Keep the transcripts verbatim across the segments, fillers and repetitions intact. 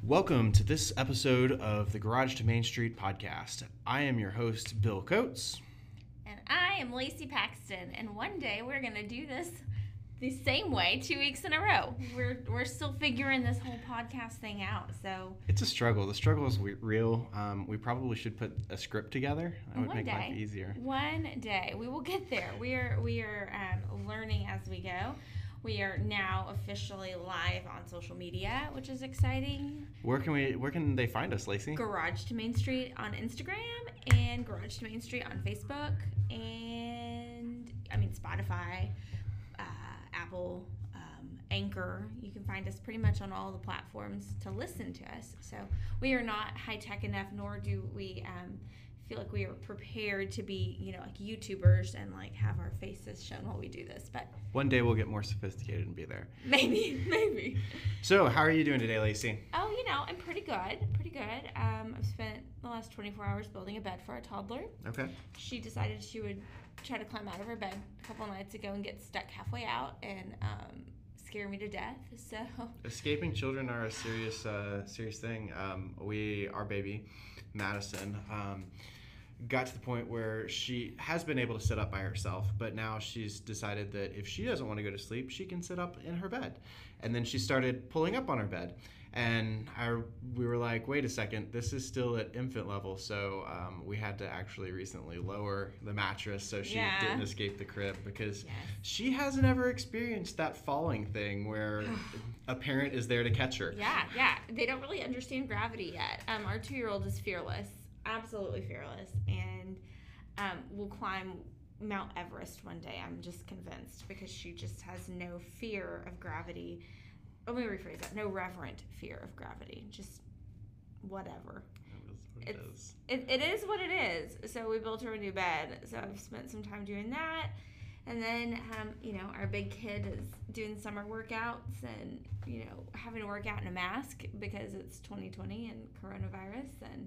Welcome to this episode of the Garage to Main Street podcast. I am your host, Bill Coates. And I am Lacey Paxton. And one day we're going to do this the same way two weeks in a row. We're we're still figuring this whole podcast thing out. So it's a struggle. The struggle is we- real. Um, we probably should put a script together. That would one make day, life easier. One day we will get there. We are we are um, learning as we go. We are now officially live on social media, which is exciting. Where can we? Where can they find us, Lacey? Garage to Main Street on Instagram and Garage to Main Street on Facebook and I mean Spotify, uh, Apple, um, Anchor. You can find us pretty much on all the platforms to listen to us. So we are not high tech enough, nor do we um, feel like we are prepared to be, you know, like YouTubers and like have our faces shown while we do this. But one day we'll get more sophisticated and be there. Maybe, maybe. So, how are you doing today, Lacey? Oh, you know, I'm pretty good, pretty good. Um, I've spent the last twenty-four hours building a bed for our toddler. Okay. She decided she would try to climb out of her bed a couple of nights ago and get stuck halfway out and um, scare me to death. So escaping children are a serious, uh, serious thing. Um, we, our baby, Madison. Um, got to the point where she has been able to sit up by herself, but now she's decided that if she doesn't want to go to sleep, she can sit up in her bed. And then she started pulling up on her bed. And I, we were like, wait a second, this is still at infant level. So um, we had to actually recently lower the mattress so she yeah. didn't escape the crib because yes. she hasn't ever experienced that falling thing where a parent is there to catch her. Yeah, yeah. They don't really understand gravity yet. Um, our two-year-old is fearless. Absolutely fearless, and um, will climb Mount Everest one day. I'm just convinced because she just has no fear of gravity. Let me rephrase that: no reverent fear of gravity. Just whatever. It is. It, it is what it is. So we built her a new bed. So I've spent some time doing that, and then um, you know, our big kid is doing summer workouts and you know having to work out in a mask because it's twenty twenty and coronavirus and.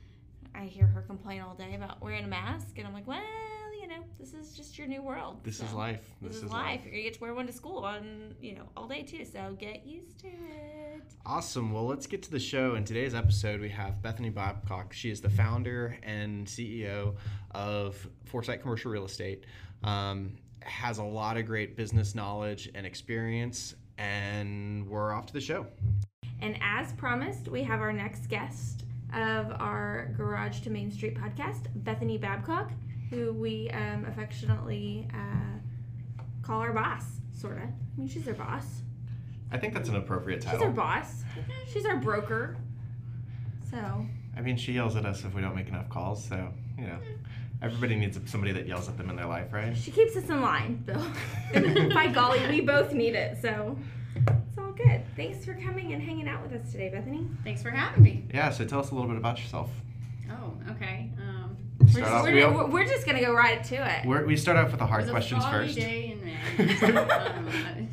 I hear her complain all day about wearing a mask, and I'm like, well, you know, this is just your new world. This so is life. This, this is, is life. life. You're going to get to wear one to school on, you know, all day too, so get used to it. Awesome. Well, let's get to the show. In today's episode, we have Bethany Babcock. She is the founder and C E O of Foresight Commercial Real Estate. Um, has a lot of great business knowledge and experience, and we're off to the show. And as promised, we have our next guest of our Garage to Main Street podcast, Bethany Babcock, who we um, affectionately uh, call our boss, sort of. I mean, she's our boss. I think that's an appropriate title. She's our boss. She's our broker. So. I mean, she yells at us if we don't make enough calls, so, you know. Everybody needs somebody that yells at them in their life, right? She keeps us in line, Bill. And by golly, we both need it, so it's all good. Thanks for coming and hanging out with us today, Bethany. Thanks for having me. Yeah, so tell us a little bit about yourself. Oh, okay. Um, We're Start just, off, we're, we, we're, we're just going to go right to it. we're, we start off with the hard it was questions a foggy first. day in May. um,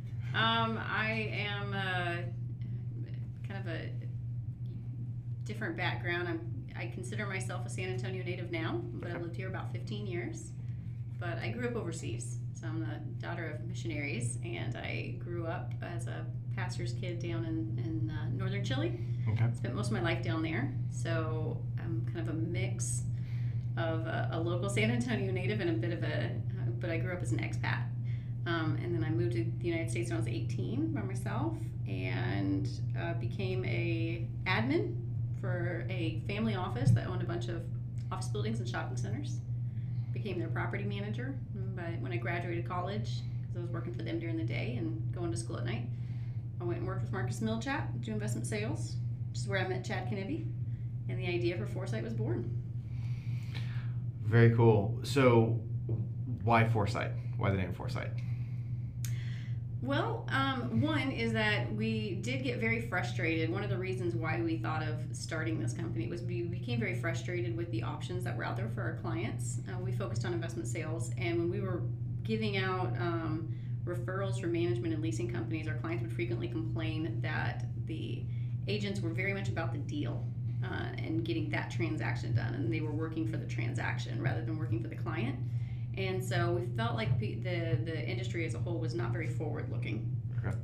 um, I am uh, kind of a different background. I'm, I consider myself a San Antonio native now, but I've lived here about fifteen years. But I grew up overseas. So I'm the daughter of missionaries, and I grew up as a pastor's kid down in, in uh, northern Chile. Okay. Spent most of my life down there. So I'm kind of a mix of a, a local San Antonio native and a bit of a, uh, but I grew up as an expat. Um, and then I moved to the United States when I was eighteen by myself and uh, became a admin for a family office that owned a bunch of office buildings and shopping centers. Became their property manager by, when I graduated college because I was working for them during the day and going to school at night. I went and worked with Marcus Millichap, do investment sales, which is where I met Chad Knibbie, and the idea for Foresight was born. Very cool. So why Foresight? Why the name Foresight? Well, um, one is that we did get very frustrated. One of the reasons why we thought of starting this company was we became very frustrated with the options that were out there for our clients. Uh, we focused on investment sales, and when we were giving out um, referrals for management and leasing companies, our clients would frequently complain that the agents were very much about the deal uh, and getting that transaction done, and they were working for the transaction rather than working for the client. And so we felt like the the industry as a whole was not very forward looking. Okay.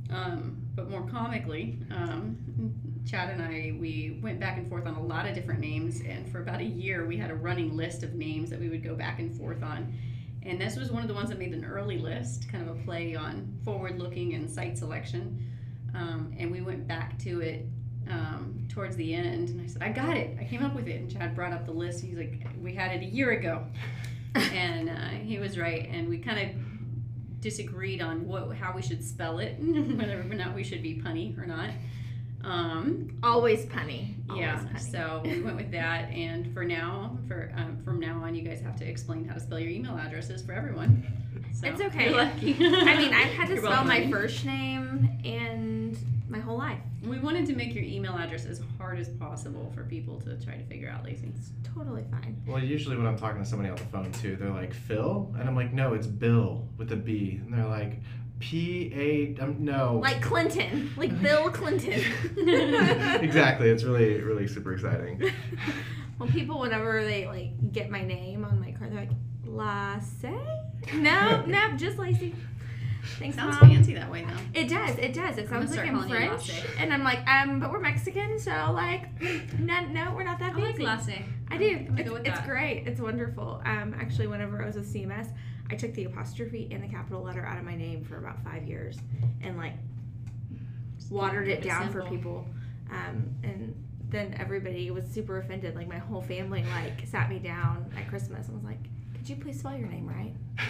Um, but more comically, um, Chad and I, we went back and forth on a lot of different names, and for about a year we had a running list of names that we would go back and forth on. And this was one of the ones that made an early list, kind of a play on forward-looking and site selection. Um, and we went back to it um, towards the end, and I said, I got it, I came up with it. And Chad brought up the list, he's like, we had it a year ago. And uh, he was right, and we kind of disagreed on what how we should spell it, whether or not we should be punny or not. Um, Always punny. Always yeah, punny. so we went with that, and for now, for um, from now on, you guys have to explain how to spell your email addresses for everyone. So, It's okay. You're lucky. I mean, I've had to You're spell welcome, my honey. first name and my whole life. We wanted to make your email address as hard as possible for people to try to figure out, Lacey. It's totally fine. Well, usually when I'm talking to somebody on the phone too, they're like, Phil? And I'm like, no, it's Bill with a B. And they're like, P A, um, no. Like Clinton. Like Bill Clinton. Exactly. It's really, really super exciting. Well, people, whenever they like get my name on my card, they're like, Lasse? No, no, just Lacey. Thanks, Sounds Mom. fancy that way, though. It does, it does. It I'm sounds gonna like start I'm calling you French. Lasse. And I'm like, um, but we're Mexican, so like, no, no, we're not that I like fancy. Lasse. I do. I'm gonna It's, go with it's that. great. It's wonderful. Um, actually, whenever I was with C M S, I took the apostrophe and the capital letter out of my name for about five years, and like Just watered keep it down for simple. people. Um, and then everybody was super offended. Like my whole family like sat me down at Christmas and was like, "Could you please spell your name right?"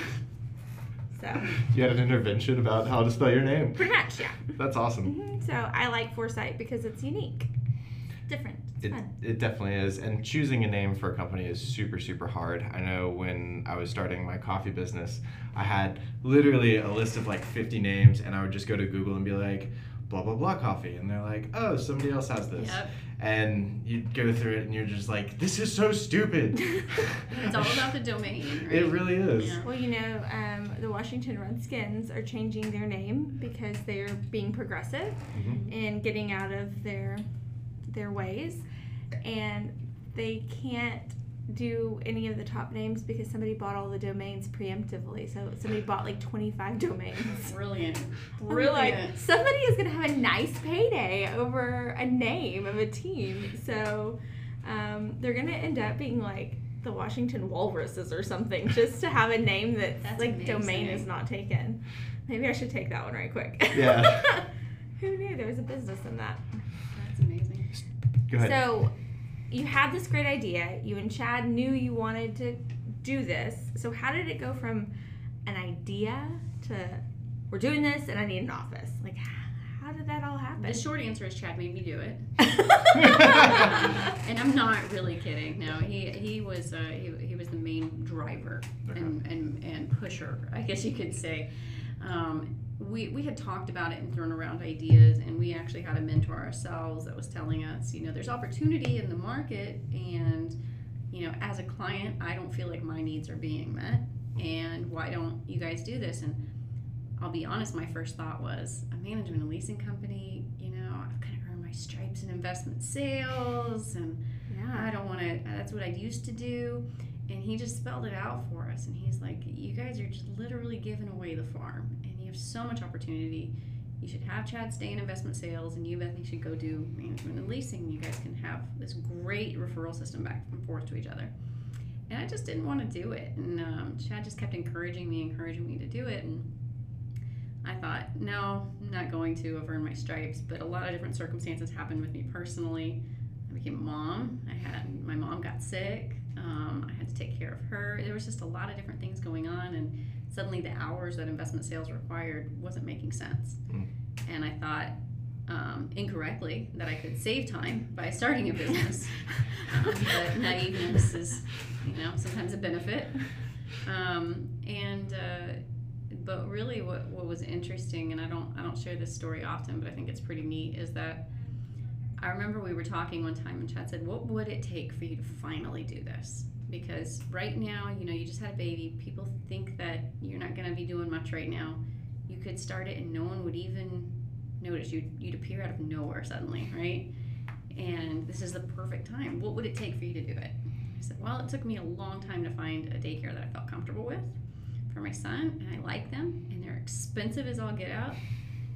So You had an intervention about how to spell your name. pretty much, yeah. That's awesome. hmm So I like Foresight because it's unique, it's different, it's It, fun. it definitely is. And choosing a name for a company is super, super hard. I know when I was starting my coffee business, I had literally a list of like fifty names, and I would just go to Google and be like, blah, blah, blah coffee. And they're like, oh, somebody else has this. Yep. And you'd go through it, and you're just like, this is so stupid. It's all about the domain, right? It really is. Yeah. Well, you know, um, the Washington Redskins are changing their name because they're being progressive Mhm. and getting out of their their ways, and they can't do any of the top names because somebody bought all the domains preemptively. So somebody bought like twenty-five domains. Brilliant. We're like, Brilliant. somebody is gonna have a nice payday over a name of a team. So um, they're gonna end up being like the Washington Walruses or something, just to have a name that That's like domain amazing. is not taken. Maybe I should take that one right quick. Yeah. Who knew there was a business in that? That's amazing. Go ahead. So you had this great idea. You and Chad knew you wanted to do this. So how did it go from an idea to we're doing this and I need an office? Like, how did that all happen? The short answer is Chad made me do it. And I'm not really kidding. No, he he was uh, he, he was the main driver and, and, and pusher, I guess you could say. Um, we, we had talked about it and thrown around ideas, and we actually had a mentor ourselves that was telling us, you know, there's opportunity in the market, and, you know, as a client, I don't feel like my needs are being met, and why don't you guys do this? And I'll be honest, my first thought was a management and leasing company, you know, I've kind of earned my stripes in investment sales, and I yeah. don't want to, that's what I used to do. And he just spelled it out for us. And he's like, you guys are just literally giving away the farm. And you have so much opportunity. You should have Chad stay in investment sales, and you, Bethany, should go do management and leasing. You guys can have this great referral system back and forth to each other. And I just didn't want to do it. And um, Chad just kept encouraging me, encouraging me to do it. And I thought, no, I'm not going to. I've earned my stripes. But a lot of different circumstances happened with me personally. I became a mom. I had, my mom got sick. Um, I had to take care of her. There was just a lot of different things going on, and suddenly the hours that investment sales required wasn't making sense. Mm. And I thought, um, incorrectly, that I could save time by starting a business. um, but naiveness is, you know, sometimes a benefit. Um, and uh, but really, what what was interesting, and I don't I don't share this story often, but I think it's pretty neat, is that I remember we were talking one time, and Chad said, what would it take for you to finally do this? Because right now, you know, you just had a baby. People think that you're not going to be doing much right now. You could start it and no one would even notice. You'd, you'd appear out of nowhere suddenly, right? And this is the perfect time. What would it take for you to do it? I said, well, it took me a long time to find a daycare that I felt comfortable with for my son, and I like them, and they're expensive as all get out.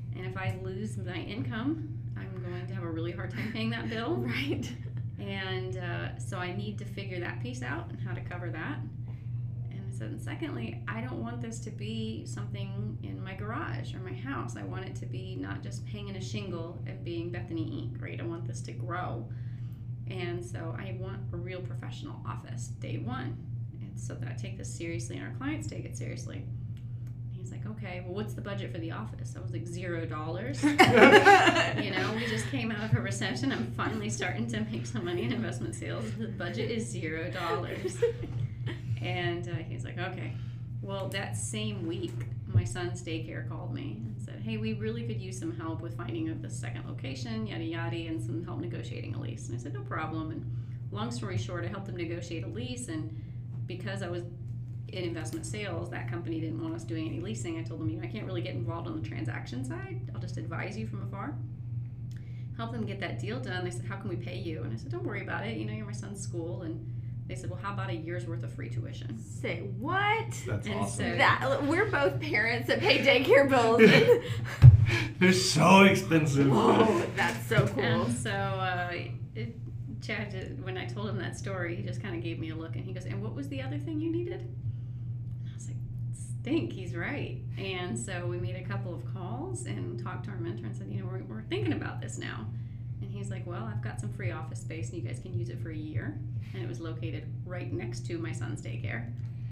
And if I lose my income, I'm going to have a really hard time paying that bill. Right. And uh, so I need to figure that piece out and how to cover that. And I said, and secondly, I don't want this to be something in my garage or my house. I want it to be not just hanging a shingle and being Bethany Incorporated, right? I want this to grow. And so I want a real professional office day one. And so that I take this seriously and our clients take it seriously. And he's like, okay, well, what's the budget for the office? I was like, zero dollars. You know, we just came out of a recession. I'm finally starting to make some money in investment sales. The budget is zero dollars. And uh, he's like, okay. Well, that same week, my son's daycare called me and said, hey, we really could use some help with finding a second location, yada yada, and some help negotiating a lease. And I said, no problem. And long story short, I helped them negotiate a lease. And because I was in investment sales, that company didn't want us doing any leasing. I told them, you know, I can't really get involved on the transaction side. I'll just advise you from afar. Help them get that deal done. They said, how can we pay you? And I said, don't worry about it. You know, you're my son's school. And they said, well, how about a year's worth of free tuition? Say what? That's And awesome. so- That we're both parents that pay daycare bills. They're so expensive. Whoa, that's so cool. And so uh, it, Chad, did- when I told him that story, he just kind of gave me a look and he goes, and what was the other thing you needed? And I was like, stink, he's right. And so we made a couple of calls and talked to our mentor and said, you know, we're, we're thinking about this now. And he's like, well, I've got some free office space and you guys can use it for a year. And it was located right next to my son's daycare.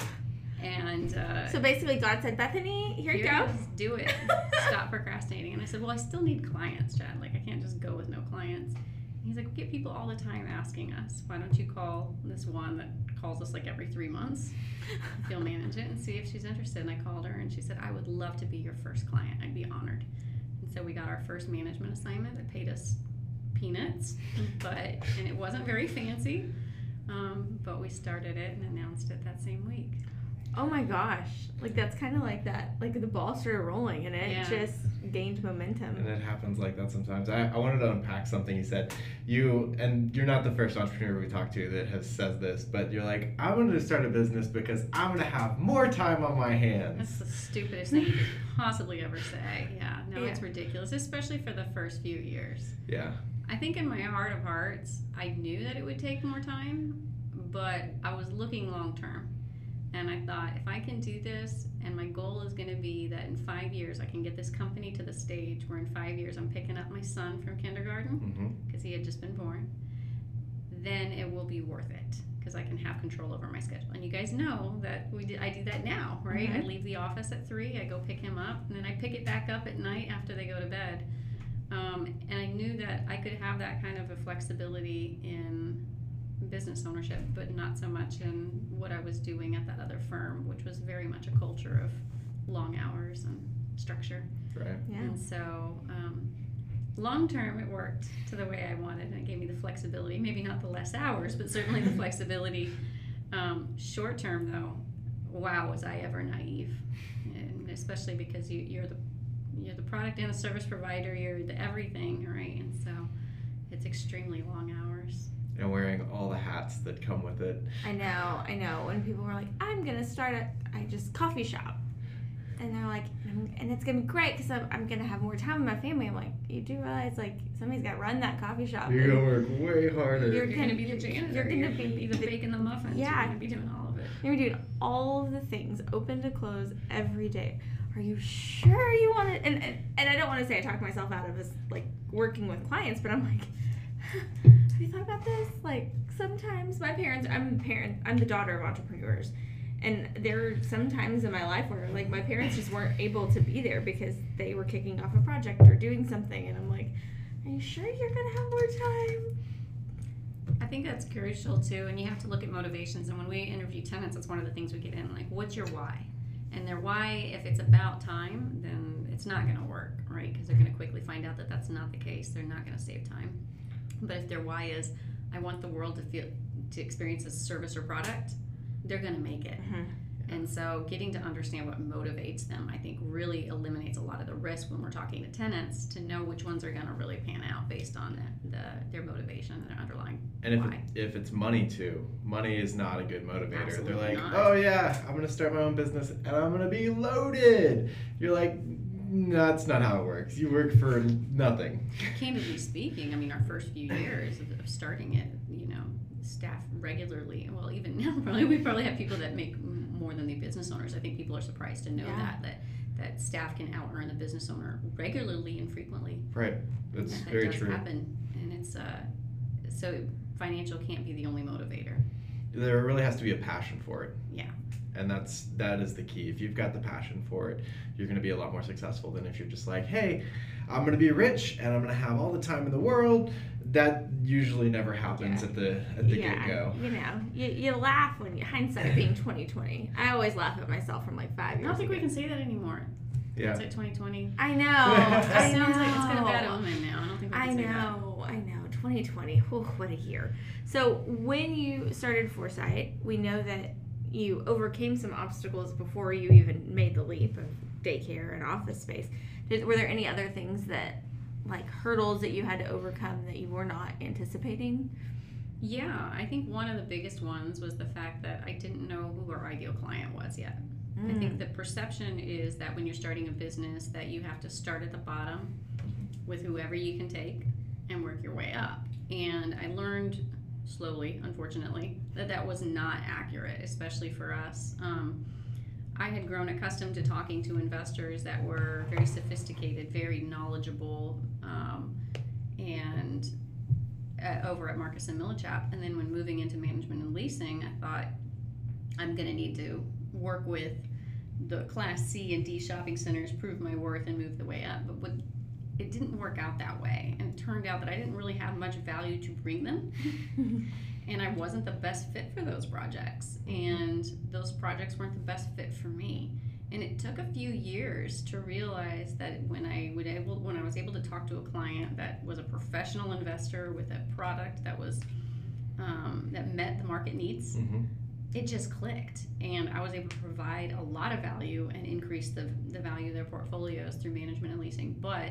And uh, So basically, God said, Bethany, here you here go. it is, do it. Stop procrastinating. And I said, well, I still need clients, Chad. Like, I can't just go with no clients. And he's like, we get people all the time asking us, why don't you call this one that calls us like every three months? If you'll manage it and see if she's interested. And I called her and she said, I would love to be your first client. I'd be honored. And so we got our first management assignment that paid us peanuts, but and it wasn't very fancy. Um, but we started it and announced it that same week. Oh my gosh. Like, that's kind of like that. Like, the ball started rolling and it Yeah. just gained momentum. And it happens like that sometimes. I, I wanted to unpack something you said. You, and you're not the first entrepreneur we talked to that has said this, but you're like, I wanted to start a business because I'm going to have more time on my hands. That's the stupidest thing you could possibly ever say. Yeah, no, Yeah. it's ridiculous, especially for the first few years. Yeah. I think in my heart of hearts, I knew that it would take more time, but I was looking long term. And I thought, if I can do this, and my goal is going to be that in five years I can get this company to the stage where in five years I'm picking up my son from kindergarten, because Mm-hmm. he had just been born, then it will be worth it, because I can have control over my schedule. And you guys know that we did, I do that now, right? Mhm. I leave the office at three, I go pick him up, and then I pick it back up at night after they go to bed. Um, and I knew that I could have that kind of a flexibility in business ownership, but not so much in what I was doing at that other firm, which was very much a culture of long hours and structure. Right. Yeah. And so um, long term it worked to the way I wanted, and it gave me the flexibility, maybe not the less hours, but certainly the flexibility. Um, short term though, wow, was I ever naive, and especially because you, you're the you're the product and the service provider, you're the everything, right? And so it's extremely long hours. And wearing all the hats that come with it. I know, I know. When people were like, I'm going to start a I just coffee shop. And they're like, and it's going to be great because I'm, I'm going to have more time with my family. I'm like, you do realize, like, somebody's got to run that coffee shop. You're going to work way harder. You're You're gonna- going to be the janitor. you're gonna be be the the- baking the muffins. Yeah. You're going to be doing all of it. You're doing all of the things, open to close, every day. Are you sure you want to? And, and and I don't want to say I talk myself out of this, like, working with clients, but I'm like, have you thought about this? Like, sometimes my parents, I'm a parent, I'm the daughter of entrepreneurs. And there are some times in my life where, like, my parents just weren't able to be there because they were kicking off a project or doing something. And I'm like, are you sure you're going to have more time? I think that's crucial too, and you have to look at motivations. And when we interview tenants, that's one of the things we get in. Like, what's your why? And their why, if it's about time, then it's not going to work, right? Because they're going to quickly find out that that's not the case. They're not going to save time. But if their why is, I want the world to feel, to experience a service or product, they're going to make it. Mm-hmm. And so getting to understand what motivates them, I think, really eliminates a lot of the risk when we're talking to tenants, to know which ones are going to really pan out based on the, the their motivation and their underlying And if, why. it, if it's money too, money is not a good motivator. Absolutely They're like, not. oh yeah, I'm going to start my own business and I'm going to be loaded. You're like, that's not how it works. You work for nothing. Candidly speaking, I mean, our first few years of, of starting it, you know, staff regularly. Well, even now, probably we probably have people that make m- more than the business owners. I think people are surprised to know Yeah. that that that staff can out earn the business owner regularly and frequently. Right. That's That very does true. happen, and it's uh, so financial can't be the only motivator. There really has to be a passion for it. Yeah. And that's that is the key. If you've got the passion for it, you're going to be a lot more successful than if you're just like, hey, I'm going to be rich and I'm going to have all the time in the world. That usually never happens Yeah. at the at the yeah, get go. you know, you, you laugh when you hindsight being twenty twenty. I always laugh at myself from like five I years don't think ago. we can say that anymore. Yeah. It's like twenty twenty. I know. It I sounds like it's got a know. bad omen now. I don't think we can I say that. know, I know. twenty twenty, whew, what a year. So when you started Foresight, we know that you overcame some obstacles before you even made the leap of daycare and office space. Did, were there any other things that, like hurdles that you had to overcome that you were not anticipating? Yeah, I think one of the biggest ones was the fact that I didn't know who our ideal client was yet. I think the perception is that when you're starting a business that you have to start at the bottom with whoever you can take and work your way up. And I learned slowly, unfortunately, that that was not accurate, especially for us. Um, I had grown accustomed to talking to investors that were very sophisticated, very knowledgeable, um, and uh, over at Marcus and Millichap. And then when moving into management and leasing, I thought I'm going to need to work with the Class C and D shopping centers, prove my worth, and move the way up. But what, it didn't work out that way. And it turned out that I didn't really have much value to bring them. And I wasn't the best fit for those projects. And those projects weren't the best fit for me. And it took a few years to realize that when I would able when I was able to talk to a client that was a professional investor with a product that was um, that met the market needs, Mm-hmm. it just clicked, and I was able to provide a lot of value and increase the, the value of their portfolios through management and leasing. But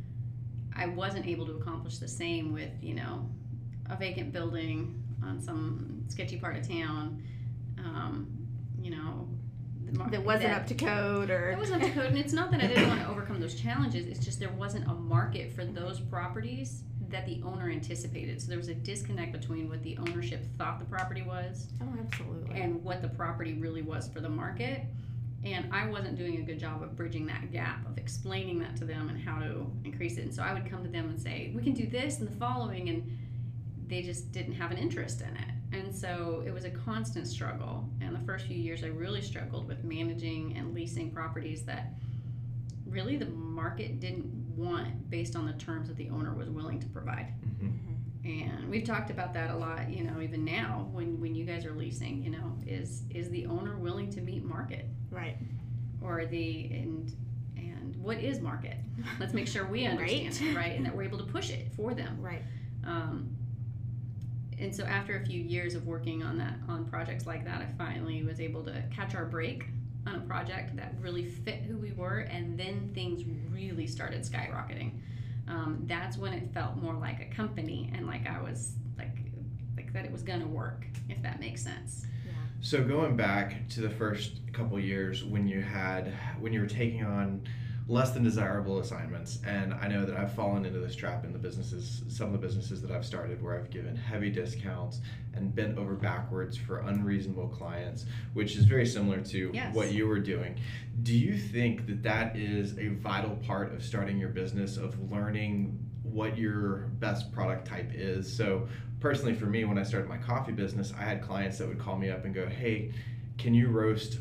I wasn't able to accomplish the same with, you know, a vacant building on some sketchy part of town, um, you know, the mar- That wasn't that- up to code, or It wasn't up to code, and it's not that I didn't want to overcome those challenges. It's just there wasn't a market for those properties that the owner anticipated. So there was a disconnect between what the ownership thought the property was Oh, absolutely. and what the property really was for the market. And I wasn't doing a good job of bridging that gap, of explaining that to them and how to increase it. And so I would come to them and say, we can do this and the following, and they just didn't have an interest in it. And so it was a constant struggle. And the first few years I really struggled with managing and leasing properties that really the market didn't want based on the terms that the owner was willing to provide. Mm-hmm. And we've talked about that a lot, you know, even now when, when you guys are leasing, you know, is is the owner willing to meet market? Right. Or the, and and what is market? Let's make sure we understand Right. it, right? And that we're able to push it for them. Right. Um, and so after a few years of working on that, on projects like that, I finally was able to catch our break on a project that really fit who we were, and then things really started skyrocketing. Um, that's when it felt more like a company and like I was like like that it was gonna work, if that makes sense. So going back to the first couple years when you had when you were taking on less than desirable assignments, and I know that I've fallen into this trap in the businesses, some of the businesses that I've started, where I've given heavy discounts and bent over backwards for unreasonable clients, which is very similar to Yes. what you were doing. Do you think that that is a vital part of starting your business, of learning what your best product type is? So personally for me, when I started my coffee business, I had clients that would call me up and go, hey, can you roast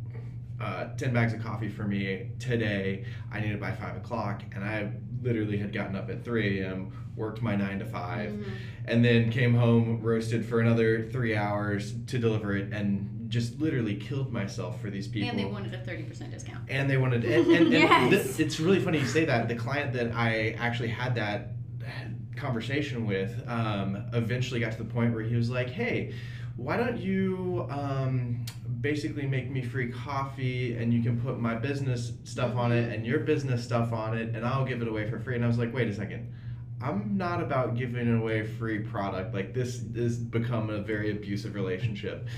uh, ten bags of coffee for me today? I need it by five o'clock. And I literally had gotten up at three a.m., worked my nine to five, Mhm. and then came home, roasted for another three hours to deliver it, and just literally killed myself for these people. And they wanted a thirty percent discount. And they wanted, and, and, and Yes. th- it's really funny you say that. The client that I actually had that conversation with um, eventually got to the point where he was like, hey, why don't you um, basically make me free coffee, and you can put my business stuff on it and your business stuff on it, and I'll give it away for free. And I was like, wait a second. I'm not about giving away free product. Like, this has become a very abusive relationship.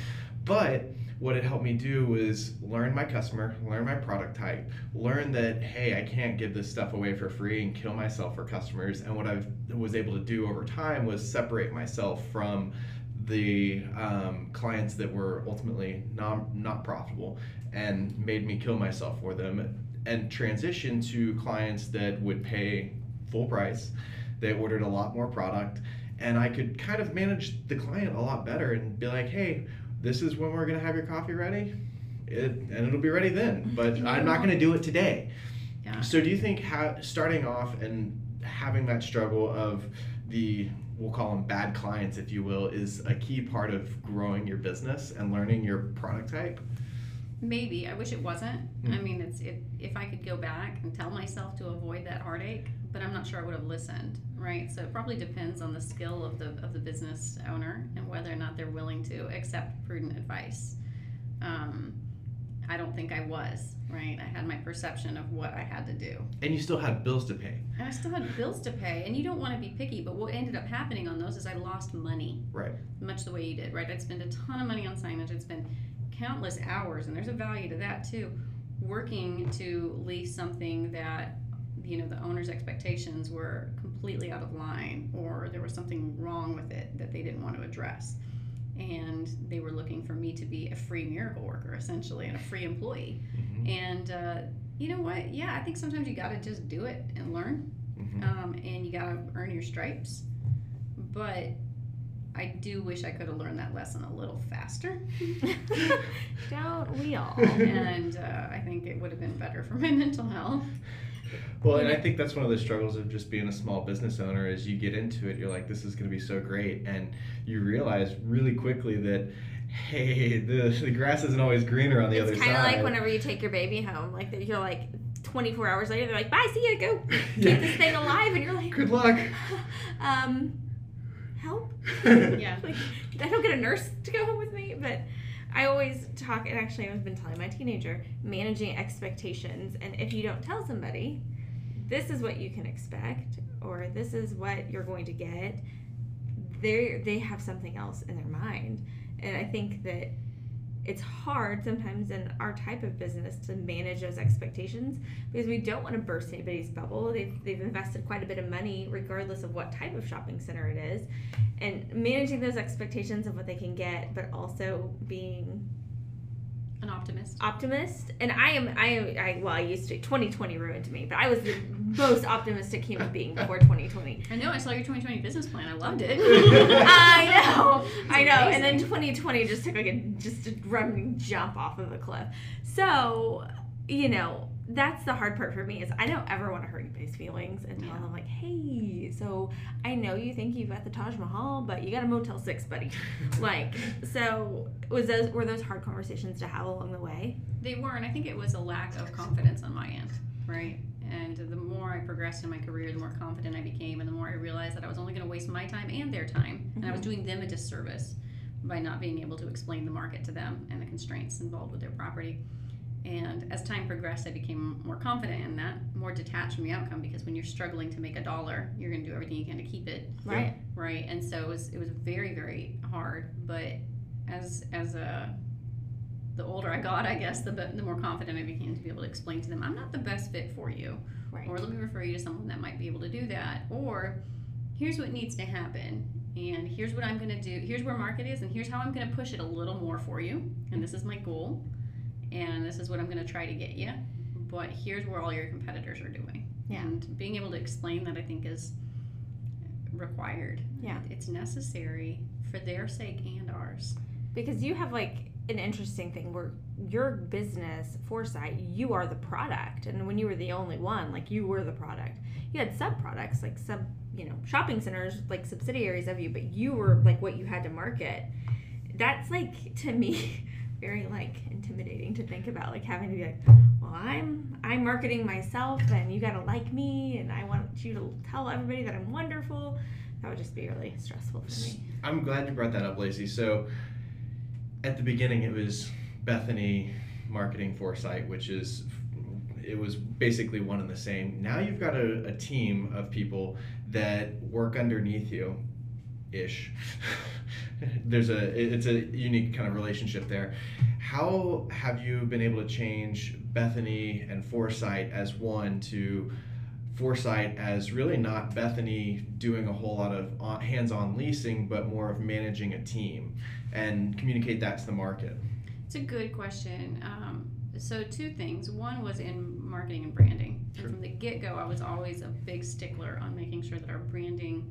But what it helped me do was learn my customer, learn my product type, learn that, hey, I can't give this stuff away for free and kill myself for customers. And what I was able to do over time was separate myself from the um, clients that were ultimately not, not profitable and made me kill myself for them, and transition to clients that would pay full price. They ordered a lot more product, and I could kind of manage the client a lot better and be like, hey, this is when we're going to have your coffee ready, it, and it'll be ready then, but I'm not going to do it today. Yeah. So do you think ha- starting off and having that struggle of the, we'll call them bad clients, if you will, is a key part of growing your business and learning your product type? Maybe. I wish it wasn't. Mm. I mean, it's it, if I could go back and tell myself to avoid that heartache, but I'm not sure I would have listened, right? So it probably depends on the skill of the of the business owner and whether or not they're willing to accept prudent advice. Um, I don't think I was, right? I had my perception of what I had to do. And you still had bills to pay. And I still had bills to pay, and you don't want to be picky, but what ended up happening on those is I lost money. Right. Much the way you did, right? I'd spend a ton of money on signage. I'd spend countless hours, and there's a value to that too, working to lease something that, you know, the owner's expectations were completely out of line, or there was something wrong with it that they didn't want to address. And they were looking for me to be a free miracle worker, essentially, and a free employee. Mm-hmm. And uh, you know what? Yeah, I think sometimes you got to just do it and learn, mm-hmm. um, and you got to earn your stripes. But I do wish I could have learned that lesson a little faster. Don't we all? And uh, I think it would have been better for my mental health. Well, and I think that's one of the struggles of just being a small business owner is you get into it, you're like, this is going to be so great. And you realize really quickly that, hey, the, the grass isn't always greener on the it's other side. It's kind of like whenever you take your baby home, like you're like twenty-four hours later, they're like, bye, see ya, go. Keep yeah. this thing alive. And you're like, good luck. um, help? Yeah. Like, I don't get a nurse to go home with me, but I always talk, and actually I've been telling my teenager, managing expectations. And if you don't tell somebody, this is what you can expect, or this is what you're going to get, they they have something else in their mind. And I think that it's hard sometimes in our type of business to manage those expectations because we don't want to burst anybody's bubble. They've, they've invested quite a bit of money regardless of what type of shopping center it is. And managing those expectations of what they can get, but also being an optimist. Optimist. And I am, I am, I, well, I used to, twenty twenty ruined me, but I was the most optimistic human being before twenty twenty. I know, I saw your twenty twenty business plan. I loved it. I know, I know. Amazing. And then twenty twenty just took like a, just a running jump off of a cliff. So, you know, that's the hard part for me is I don't ever want to hurt anybody's feelings and tell yeah. them like, hey, so I know you think you've got the Taj Mahal, but you got a Motel six, buddy. Like, so was those were those hard conversations to have along the way? They were, and I think it was a lack of confidence on my end, right? And the more I progressed in my career, the more confident I became, and the more I realized that I was only going to waste my time and their time, and mm-hmm. I was doing them a disservice by not being able to explain the market to them and the constraints involved with their property. And as time progressed, I became more confident in that, more detached from the outcome, because when you're struggling to make a dollar, you're going to do everything you can to keep it. Right. Right. And so it was, it was very, very hard. But as as a, the older I got, I guess, the the more confident I became to be able to explain to them, I'm not the best fit for you. Right. Or let me refer you to someone that might be able to do that. Or here's what needs to happen. And here's what I'm going to do. Here's where market is, and here's how I'm going to push it a little more for you. And this is my goal. And this is what I'm going to try to get you, but here's where all your competitors are doing. Yeah. And being able to explain that, I think, is required. Yeah. It's necessary for their sake and ours. Because you have like an interesting thing where your business, Foresight, you are the product. And when you were the only one, like you were the product. You had sub-products, like sub, you know, shopping centers, like subsidiaries of you, but you were like what you had to market. That's like, to me, very like intimidating to think about, like having to be like, well, I'm I'm marketing myself and you gotta like me and I want you to tell everybody that I'm wonderful. That would just be really stressful for me. I'm glad you brought that up, Lacey. So at the beginning it was Bethany marketing Foresight, which is it was basically one and the same. Now you've got a, a team of people that work underneath you. ish. There's a it's a unique kind of relationship there. How have you been able to change Bethany and Foresight as one to Foresight as really not Bethany doing a whole lot of hands-on leasing, but more of managing a team, and communicate that to the market? It's a good question. Um, so two things. One was in marketing and branding. Sure. And from the get-go, I was always a big stickler on making sure that our branding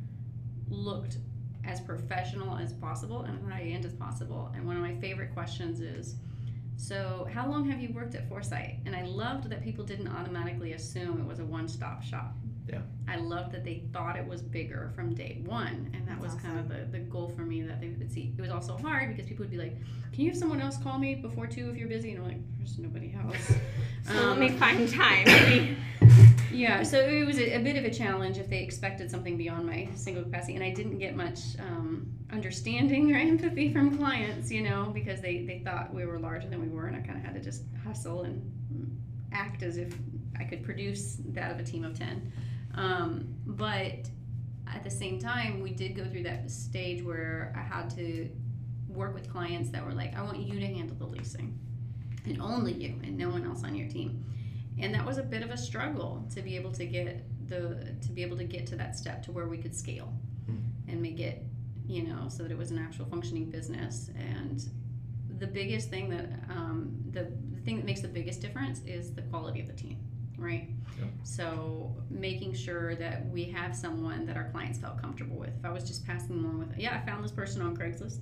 looked as professional as possible and high-end as possible. And one of my favorite questions is, so how long have you worked at Foresight? And I loved that people didn't automatically assume it was a one-stop shop. Yeah. I loved that they thought it was bigger from day one, and that That's was kind awesome. of the, the goal for me, that they would see. It was also hard because people would be like, can you have someone else call me before two if you're busy? And I'm like, there's nobody else. So let me Um, find time. Maybe. Yeah, so it was a, a bit of a challenge if they expected something beyond my single capacity, and I didn't get much um, understanding or empathy from clients, you know, because they, they thought we were larger than we were, and I kind of had to just hustle and act as if I could produce that of a team of ten. Um, but at the same time, we did go through that stage where I had to work with clients that were like, I want you to handle the leasing, and only you, and no one else on your team. And that was a bit of a struggle to be able to get the to be able to get to that step to where we could scale and make it, you know, so that it was an actual functioning business. And the biggest thing that um, the, the thing that makes the biggest difference is the quality of the team, right? Yep. So making sure that we have someone that our clients felt comfortable with. If I was just passing them along with, yeah, I found this person on Craigslist,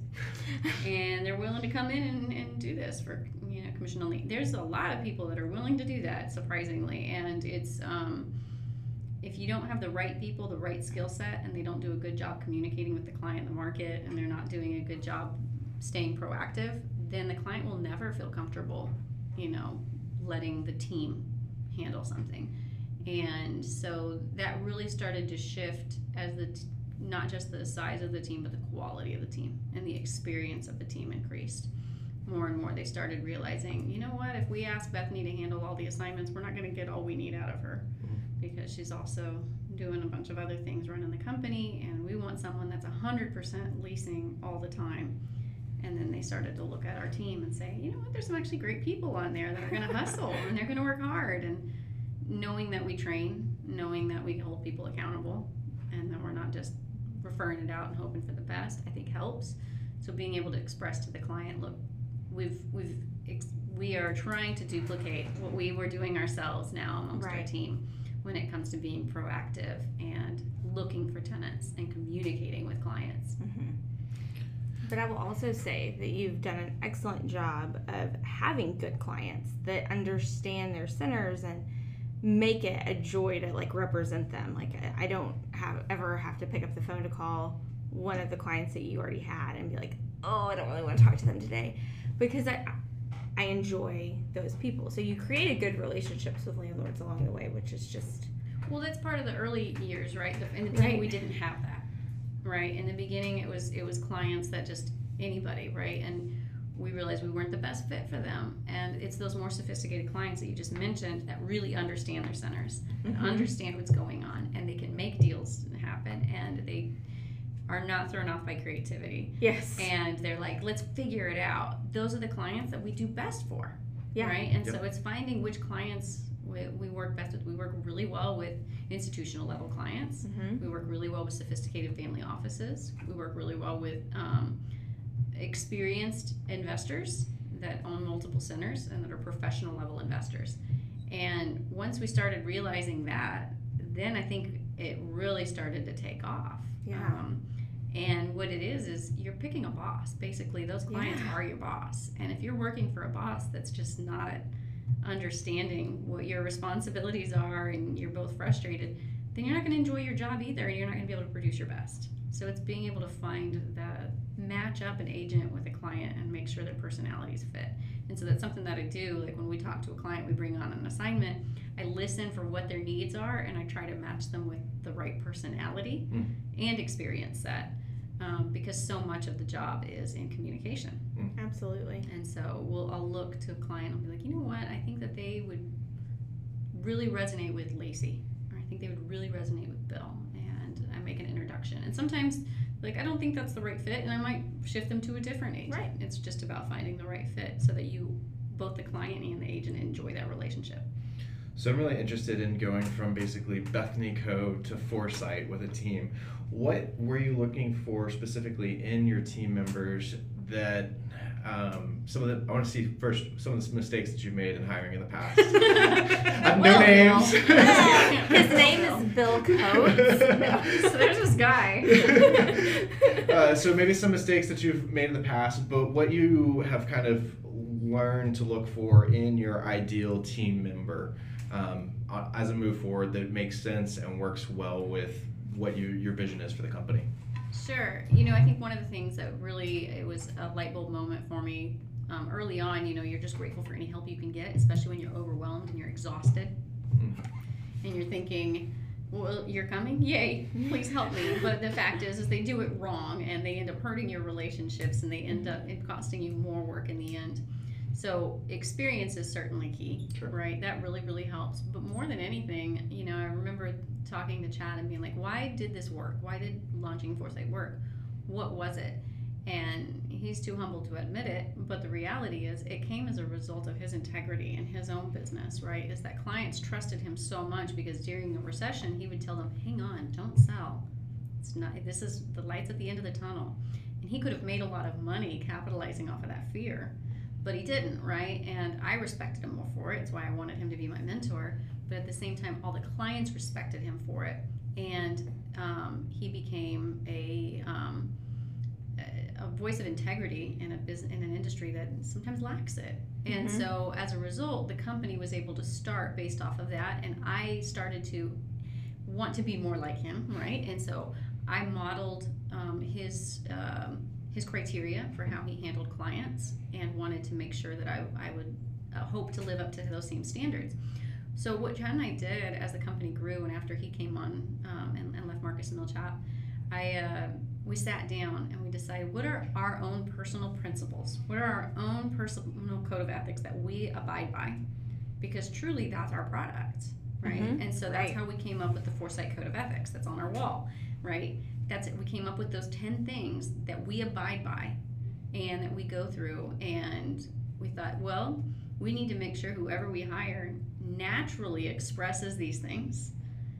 and they're willing to come in and, and do this for, you know, commission only. There's a lot of people that are willing to do that, surprisingly, and it's um, if you don't have the right people, the right skill set, and they don't do a good job communicating with the client, the market, and they're not doing a good job staying proactive, then the client will never feel comfortable, you know, letting the team handle something. And so that really started to shift as the t- not just the size of the team, but the quality of the team and the experience of the team increased. More and more they started realizing, you know what, if we ask Bethany to handle all the assignments, we're not going to get all we need out of her, because she's also doing a bunch of other things running the company, and we want someone that's one hundred percent leasing all the time. And then they started to look at our team and say, you know what, there's some actually great people on there that are going to hustle and they're going to work hard. And knowing that we train, knowing that we hold people accountable, and that we're not just referring it out and hoping for the best, I think helps. So being able to express to the client, look, we've we've ex- we are trying to duplicate what we were doing ourselves now amongst our Right. team when it comes to being proactive and looking for tenants and communicating with clients. Mm-hmm. But I will also say that you've done an excellent job of having good clients that understand their centers and make it a joy to like represent them. Like I don't have ever have to pick up the phone to call one of the clients that you already had and be like, oh, I don't really want to talk to them today, because I I enjoy those people. So you created good relationships with landlords along the way, which is just Well, that's part of the early years, right? The- In the beginning, Right. we didn't have that, right? In the beginning, it was it was clients that just anybody, right? And we realized we weren't the best fit for them. And it's those more sophisticated clients that you just mentioned that really understand their centers and Mhm. understand what's going on, and they can make deals happen, and they are not thrown off by creativity. yes, And they're like, let's figure it out. Those are the clients that we do best for. yeah, Right? And Yep. so it's finding which clients we, we work best with. We work really well with institutional level clients. mm-hmm. We work really well with sophisticated family offices. We work really well with um, experienced investors that own multiple centers and that are professional level investors. And once we started realizing that, then I think it really started to take off. Yeah. Um, and what it is is you're picking a boss. Basically, those clients Yeah. are your boss. And if you're working for a boss that's just not understanding what your responsibilities are, and you're both frustrated, then you're not going to enjoy your job either, and you're not going to be able to produce your best. So it's being able to find that, match up an agent with a client and make sure their personalities fit. And so that's something that I do. Like when we talk to a client, we bring on an assignment, I listen for what their needs are, and I try to match them with the right personality Mm. and experience set, um, because so much of the job is in communication. Absolutely. And so we'll I'll look to a client and be like, you know what, I think that they would really resonate with Lacey, or I think they would really resonate with Bill, and I make an introduction. And sometimes like, I don't think that's the right fit, and I might shift them to a different agent. Right. It's just about finding the right fit so that you, both the client and the agent, enjoy that relationship. So I'm really interested in going from basically Bethany Co to Foresight with a team. What were you looking for specifically in your team members that um, some of the, I want to see first some of the mistakes that you've made in hiring in the past. uh, no Well, names. His name is Bill Coates. No. So there's this guy. uh, so maybe some mistakes that you've made in the past, but what you have kind of learned to look for in your ideal team member um, as a move forward that makes sense and works well with what you, your vision is for the company. Sure. You know, I think one of the things that really, it was a light bulb moment for me um, early on, you know, you're just grateful for any help you can get, especially when you're overwhelmed and you're exhausted. Mm. And you're thinking, well, you're coming? Yay, please help me. But the fact is, is they do it wrong and they end up hurting your relationships and they end up it costing you more work in the end. So experience is certainly key, Sure. right? That really, really helps. But more than anything, you know, I remember talking to Chad and being like, why did this work? Why did launching Foresight work? What was it? And he's too humble to admit it, but the reality is it came as a result of his integrity in his own business, right? Is that clients trusted him so much because during the recession, he would tell them, hang on, don't sell. It's not, this is the lights at the end of the tunnel. And he could have made a lot of money capitalizing off of that fear. But he didn't, right? And I respected him more for it. It's why I wanted him to be my mentor. But at the same time, all the clients respected him for it. And um, he became a, um, a voice of integrity in a business, in an industry that sometimes lacks it. And Mm-hmm. so as a result, the company was able to start based off of that. And I started to want to be more like him, right? And so I modeled um, his... Um, his criteria for how he handled clients and wanted to make sure that I, I would uh, hope to live up to those same standards. So what Chad and I did as the company grew and after he came on um, and, and left Marcus and Millchap, I uh, we sat down and we decided what are our own personal principles? What are our own personal code of ethics that we abide by? Because truly that's our product, right? Mm-hmm. And so that's Right. how we came up with the Foresight Code of Ethics that's on our wall, right? That's it. We came up with those ten things that we abide by and that we go through. And we thought, well, we need to make sure whoever we hire naturally expresses these things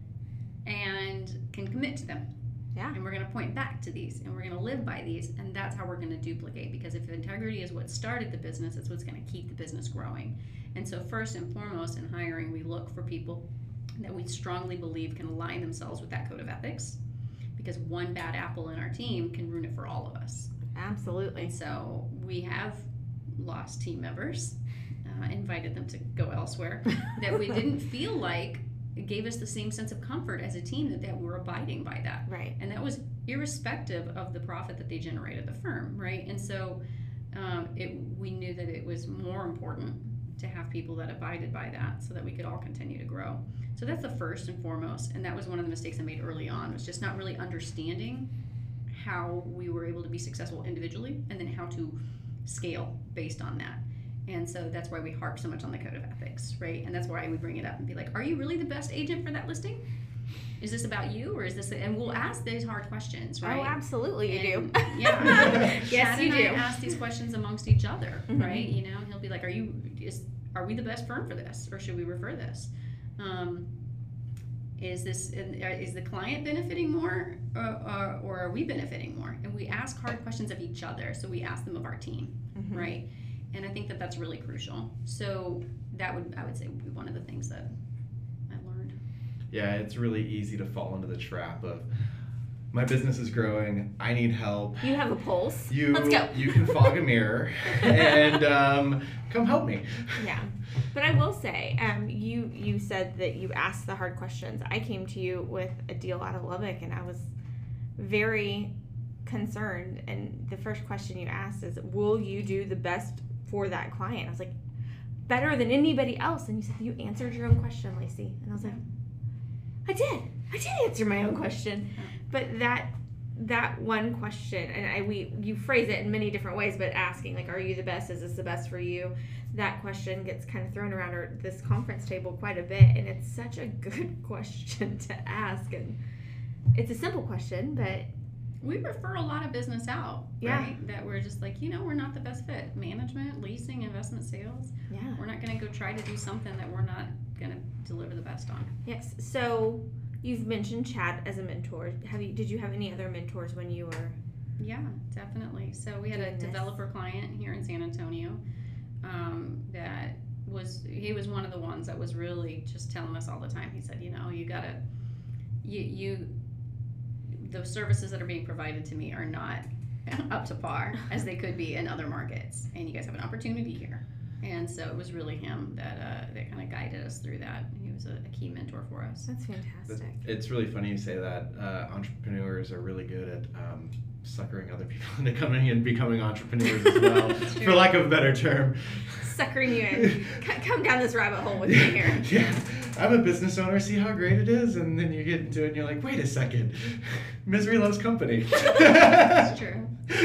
and can commit to them. Yeah. And we're going to point back to these and we're going to live by these. And that's how we're going to duplicate. Because if integrity is what started the business, it's what's going to keep the business growing. And so first and foremost in hiring, we look for people that we strongly believe can align themselves with that code of ethics. Because one bad apple in our team can ruin it for all of us. Absolutely. And so we have lost team members, uh, invited them to go elsewhere, that we didn't feel like it gave us the same sense of comfort as a team that, that we're abiding by that. Right. And that was irrespective of the profit that they generated the firm, right? And so um, it, we knew that it was more important to have people that abided by that so that we could all continue to grow. So that's the first and foremost, and that was one of the mistakes I made early on, was just not really understanding how we were able to be successful individually and then how to scale based on that. And so that's why we harp so much on the code of ethics, right? And that's why we bring it up and be like, are you really the best agent for that listing? Is this about you or is this, and we'll ask these hard questions, right? Oh, absolutely you And, do. Yeah. Yes, Chad you and do. I ask these questions amongst each other, Mhm. right? You know, he'll be like, "Are you? Is are we the best firm for this, or should we refer this? Um, is this is the client benefiting more, or, or, or are we benefiting more?" And we ask hard questions of each other, so we ask them of our team, Mhm. right? And I think that that's really crucial. So that would I would say would be one of the things that I learned. Yeah, it's really easy to fall into the trap of my business is growing. I need help. You have a pulse. You, Let's go. you can fog a mirror and um, come help me. Yeah, but I will say, um, you you said that you asked the hard questions. I came to you with a deal out of Lubbock, and I was very concerned. And the first question you asked is, "Will you do the best for that client?" I was like, "Better than anybody else." And you said you answered your own question, Lacey. And I was like, "I did. I did answer my own question." But that that one question, and I we you phrase it in many different ways, but asking like, "Are you the best? Is this the best for you?" That question gets kind of thrown around our, this conference table quite a bit, and it's such a good question to ask. And it's a simple question, but we refer a lot of business out, Yeah. right? That we're just like, you know, we're not the best fit. Management, leasing, investment sales. Yeah. We're not going to go try to do something that we're not going to deliver the best on. Yes. So you've mentioned Chad as a mentor. Have you? Did you have any other mentors when you were? Yeah, definitely. So we had a Doing this. developer client here in San Antonio um, that was, he was one of the ones that was really just telling us all the time. He said, you know, you got to, you, you, the services that are being provided to me are not up to par as they could be in other markets. And you guys have an opportunity here. And so it was really him that uh, that kind of guided us through that. He was a, a key mentor for us. That's fantastic. It's really funny you say that. Uh, entrepreneurs are really good at um, suckering other people into coming and becoming entrepreneurs as well, for lack of a better term. Suckering you in. C- come down this rabbit hole with me here. Yeah, I'm a business owner. See how great it is, and then you get into it, and you're like, wait a second, misery loves company. That's true.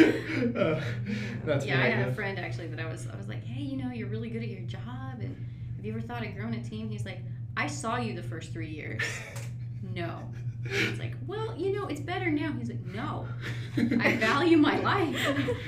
Uh, that's yeah, I what had do. a friend actually that I was I was like, hey, you know, you're really good at your job, and have you ever thought of growing a team? He's like, I saw you the first three years. No. It's like, well, you know, it's better now. He's like, no, I value my life.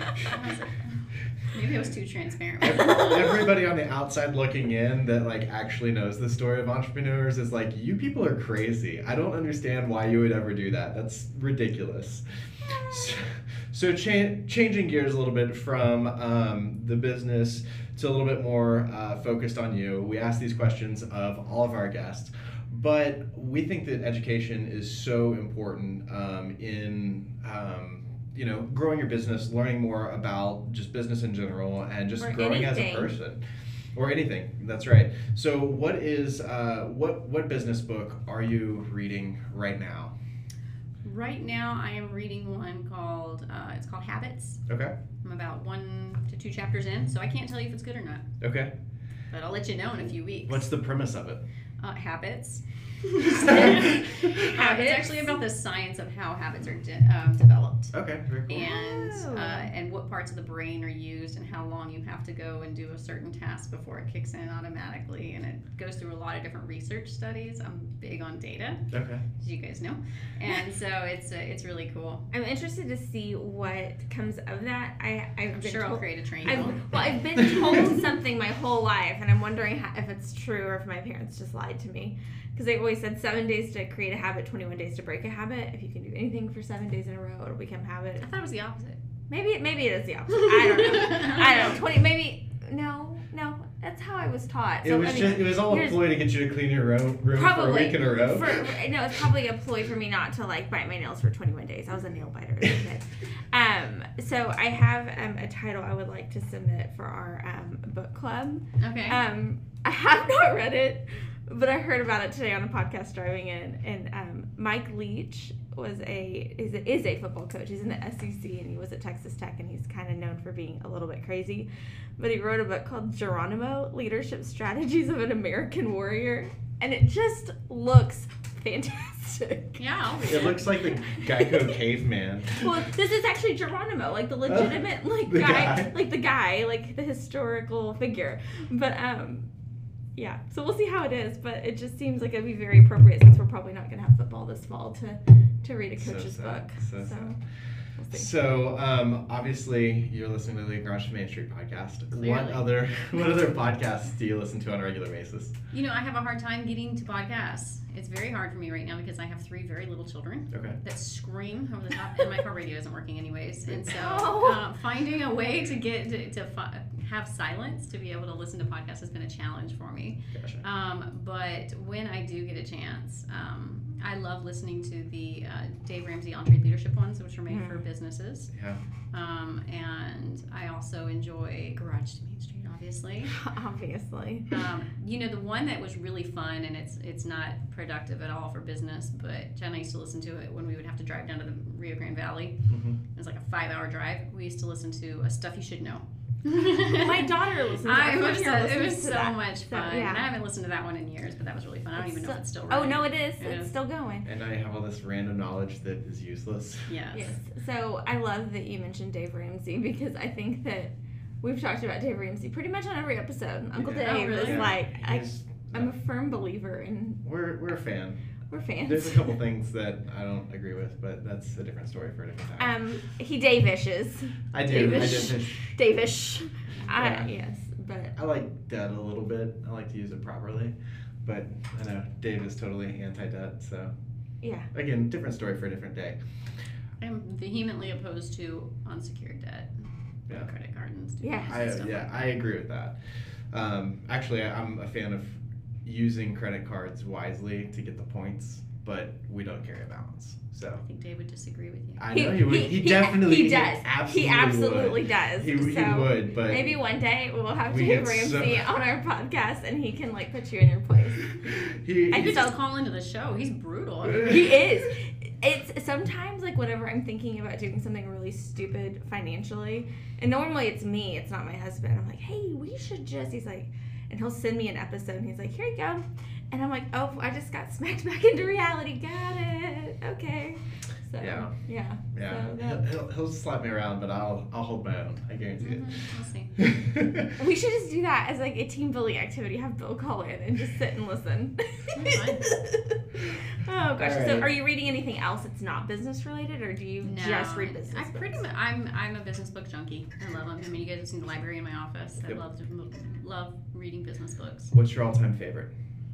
I was like, maybe I was too transparent. Everybody on the outside looking in that like actually knows the story of entrepreneurs is like, you people are crazy. I don't understand why you would ever do that. That's ridiculous. So, so cha- changing gears a little bit from um, the business to a little bit more uh, focused on you. We ask these questions of all of our guests, but we think that education is so important um, in um, you know, growing your business, learning more about just business in general, and just Or growing anything. as a person, or anything. That's right. So, what is uh, what what business book are you reading right now? Right now, I am reading one called, uh, it's called Habits. Okay. I'm about one to two chapters in, so I can't tell you if it's good or not, Okay. but I'll let you know in a few weeks. What's the premise of it? Uh, habits. Habits. Uh, it's actually about the science of how habits are de- um, developed. Okay, very cool. And Oh. uh, and what parts of the brain are used and how long you have to go and do a certain task before it kicks in automatically, and it goes through a lot of different research studies. I'm big on data, Okay. as you guys know, and so it's uh, it's really cool. I'm interested to see what comes of that. I, I've I'm been sure I'll told, create a training. I've, well, I've been told something my whole life, and I'm wondering how, if it's true or if my parents just lied to me. Because they always said seven days to create a habit, twenty-one days to break a habit. If you can do anything for seven days in a row, it'll become habit. I thought it was the opposite. Maybe it, maybe it is the opposite. I don't know. I don't know. Twenty, maybe no, no. That's how I was taught. It So, was I mean, just it was all a here's- ploy to get you to clean your room, room for a Probably. week in a row. For, no, it's probably a ploy for me not to like bite my nails for twenty-one days. I was a nail biter as a kid. Um, so I have um, a title I would like to submit for our um, book club. Okay. Um, I have not read it, but I heard about it today on a podcast driving in. And um, Mike Leach was a is a, is a football coach. He's in the S E C and he was at Texas Tech, and he's kind of known for being a little bit crazy. But he wrote a book called Geronimo: Leadership Strategies of an American Warrior, and it just looks fantastic. yeah. I'll read It looks like the Geico caveman. Well, this is actually Geronimo, like the legitimate like The guy, guy. like the guy, like the historical figure. But um, yeah. So we'll see how it is. But it just seems like it'd be very appropriate since we're probably not going to have football this fall to to read a So coach's sad. book. So So, sad. we'll see. So, um, obviously, you're listening to the Garage to Main Street podcast. What Clearly. other what other podcasts do you listen to on a regular basis? You know, I have a hard time getting to podcasts. It's very hard for me right now because I have three very little children Okay. that scream over the top, and my car radio isn't working anyways. And so, Oh. uh, finding a way to get to, to fi- have silence to be able to listen to podcasts has been a challenge for me. Gotcha. Um, but when I do get a chance, um, I love listening to the uh, Dave Ramsey Entree Leadership ones, which are made for Mhm. businesses. Yeah. Um, and I also enjoy Garage to Main Street, obviously. Obviously. Um, you know, the one that was really fun, and it's it's not productive at all for business, but Jen and I used to listen to it when we would have to drive down to the Rio Grande Valley. Mm-hmm. It was like a five-hour drive. We used to listen to a Stuff You Should Know. My daughter listens. I our was, four-year-old it listens was to so that. much So, fun. yeah. And I haven't listened to that one in years, but that was really fun. I don't It's even know if it's still Oh running. no, it is. Yeah. It's still going. And I have all this random knowledge that is useless. Yes. Yes. So I love that you mentioned Dave Ramsey because I think that we've talked about Dave Ramsey pretty much on every episode. Uncle Yeah. Dave Oh, really? is like I, He's- I'm a firm believer in. we're we're a fan. we're fans. There's a couple things that I don't agree with, but that's a different story for a different time. Um, he Davishes. I do. I Davish. did. Davish. Yeah. I, yes, but I like debt a little bit. I like to use it properly, but I know Dave is totally anti-debt. So yeah. again, different story for a different day. I'm vehemently opposed to unsecured debt, Yeah. credit card and student Yeah. loans I, and stuff yeah, like that. I agree with that. Um, actually, I, I'm a fan of using credit cards wisely to get the points, but we don't carry a balance. So I think Dave would disagree with you. I know he, would. He, definitely he does. absolutely he absolutely would. does. He, he so would, but maybe one day we'll have we Dave get Ramsey so- on our podcast and he can like put you in your place. he, I You could so- just call into the show. He's brutal. He is. It's sometimes like whenever I'm thinking about doing something really stupid financially, and normally it's me, it's not my husband. I'm like, hey, we should just. He's like, and he'll send me an episode, and he's like, here you go, and I'm like, oh, I just got smacked back into reality. Got it. Okay. So Yeah. yeah. yeah, So he'll, that- he'll, he'll slap me around, but I'll I'll hold my own. I guarantee Mhm, We'll see. it. We should just do that as like a team building activity. Have Bill call in and just sit and listen. fine. Oh gosh. All So, right. are you reading anything else that's not business related, or do you No, just read business I books? pretty much. I'm I'm a business book junkie. I love them. I mean, you guys have seen the library in my office. I Yep. love love reading business books. What's your all-time favorite?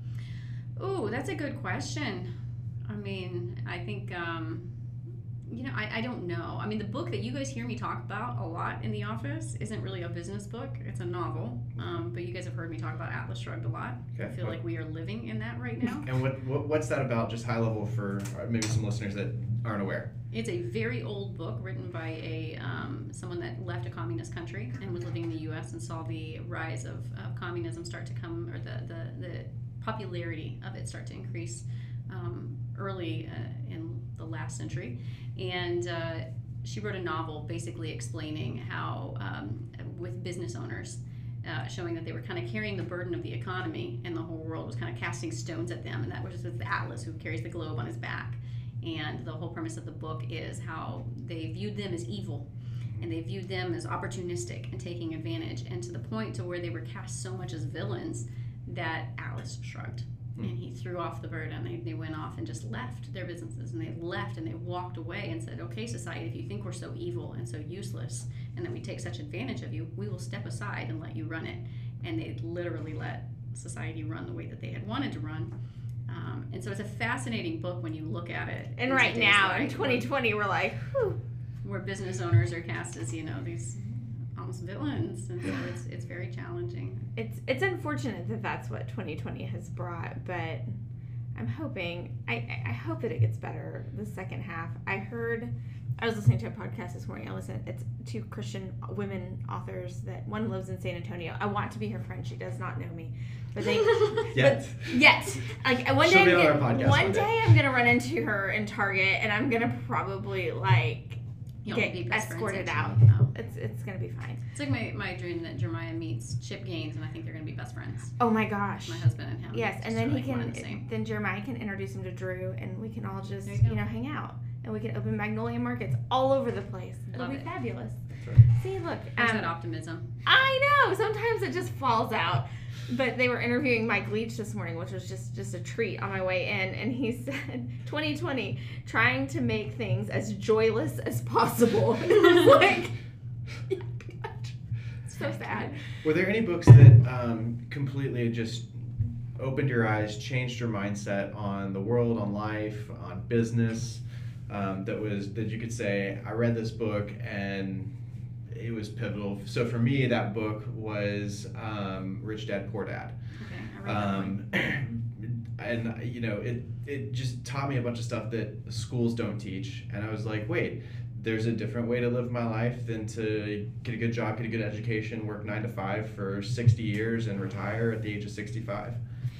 Ooh, that's a good question. I mean, I think, um, you know, I, I don't know. I mean, the book that you guys hear me talk about a lot in the office isn't really a business book. It's a novel. Um, but you guys have heard me talk about Atlas Shrugged a lot. Okay. I feel like we are living in that right now. And what, what what's that about? Just high level for uh, maybe some listeners that aren't aware. It's a very old book written by a um, someone that left a communist country and was living in the U S and saw the rise of, of communism start to come, or the, the, the popularity of it start to increase um, early uh, in the last century. And uh, she wrote a novel basically explaining how, um, with business owners, uh, showing that they were kind of carrying the burden of the economy and the whole world was kind of casting stones at them. And that was with Atlas, who carries the globe on his back. And the whole premise of the book is how they viewed them as evil, and they viewed them as opportunistic and taking advantage, and to the point to where they were cast so much as villains that Atlas shrugged. Hmm. And he threw off the burden. They, they went off and just left their businesses, and they left and they walked away and said, okay, society, if you think we're so evil and so useless and that we take such advantage of you, we will step aside and let you run it. And they literally let society run the way that they had wanted to run. Um, and so it's a fascinating book when you look at it. And in right today's now light, in twenty twenty, we're like, whew. where business owners are cast as, you know, these almost villains, and so it's it's very challenging. It's it's unfortunate that that's what twenty twenty has brought, but I'm hoping I, I I hope that it gets better the second half. I heard I was listening to a podcast this morning. I listened. It's two Christian women authors that one lives in San Antonio. I want to be her friend. She does not know me, but they Yet. But yet, like one She'll day, be on I'm our gonna- podcast one one day. day I'm gonna run into her in Target, and I'm gonna probably like You'll get be best friends, escorted out. actually. Oh. It's it's gonna be fine. It's like my, my dream that Jeremiah meets Chip Gaines, and I think they're going to be best friends. Oh my gosh. My husband and him. Yes, Just and then are he like one can and the same. then Jeremiah can introduce him to Drew, and we can all just There you go. you know hang out, and we can open Magnolia Markets all over the place. It'll Love be it. fabulous. That's right. See, look, There's um, that optimism. I know sometimes it just falls out. But they were interviewing Mike Leach this morning, which was just just a treat on my way in, and he said, twenty twenty, trying to make things as joyless as possible. It was like, yeah, pretty much. It's so sad. Were there any books that um, completely just opened your eyes, changed your mindset on the world, on life, on business? Um, that was that you could say, I read this book and it was pivotal. So for me, that book was um, Rich Dad Poor Dad. Okay, I read that one. Um, and you know, it it just taught me a bunch of stuff that schools don't teach, and I was like, wait, there's a different way to live my life than to get a good job, get a good education, work nine to five for sixty years, and retire at the age of sixty-five.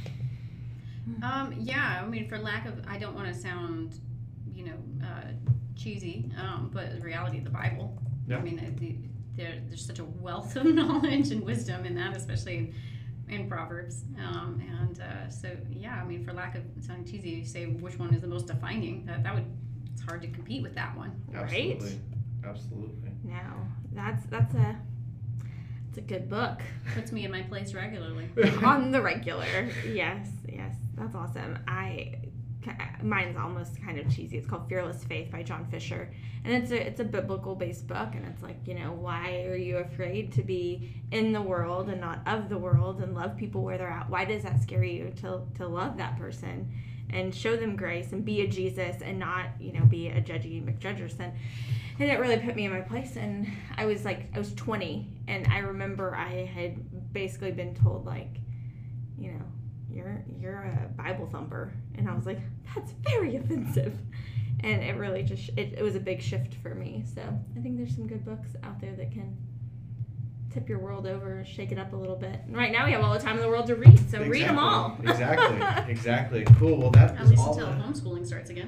Um, yeah, I mean, for lack of, I don't want to sound, you know, uh, cheesy, um, but the reality of the Bible. Yeah. I mean, uh, the, there, there's such a wealth of knowledge and wisdom in that, especially in, in Proverbs. Um, and uh, so, yeah, I mean, for lack of sounding cheesy, you say which one is the most defining. That that would, it's hard to compete with that one. Absolutely, Right? absolutely. Now that's that's a it's a good book. Puts me in my place regularly. On the regular. Yes, yes. That's awesome. I mine is almost kind of cheesy. It's called Fearless Faith by John Fisher, and it's a it's a biblical based book, and it's like, you know, why are you afraid to be in the world and not of the world, and love people where they're at? Why does that scare you to to love that person and show them grace and be a Jesus and not, you know, be a judgy McJudgerson? And it really put me in my place. And I was like, I was twenty, and I remember I had basically been told, like, you know, you're you're a Bible thumper, and I was like, that's very offensive. And it really just it, it was a big shift for me. So I think there's some good books out there that can tip your world over, shake it up a little bit. And right now we have all the time in the world to read, so Exactly. read them all. Exactly. Exactly. Cool. Well, that At is least all until the- homeschooling starts again.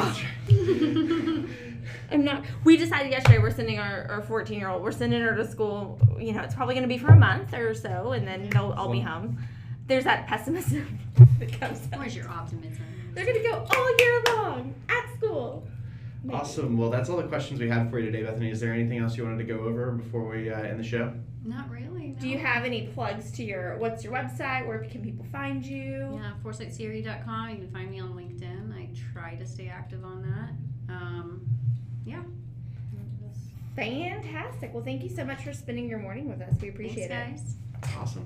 I'm not. We decided yesterday we're sending our, our fourteen year old. We're sending her to school. You know, it's probably going to be for a month or so, and then they'll all be home. There's that pessimism that comes up. Where's your optimism? They're going to go all year long at school. Maybe. Awesome. Well, that's all the questions we had for you today, Bethany. Is there anything else you wanted to go over before we uh, end the show? Not really. No. Do you have any plugs to your? What's your website? Where can people find you? Yeah, foresight siri dot com. You can find me on LinkedIn. I try to stay active on that. Um, yeah. Fantastic. Well, thank you so much for spending your morning with us. We appreciate Thanks, it. guys. Awesome.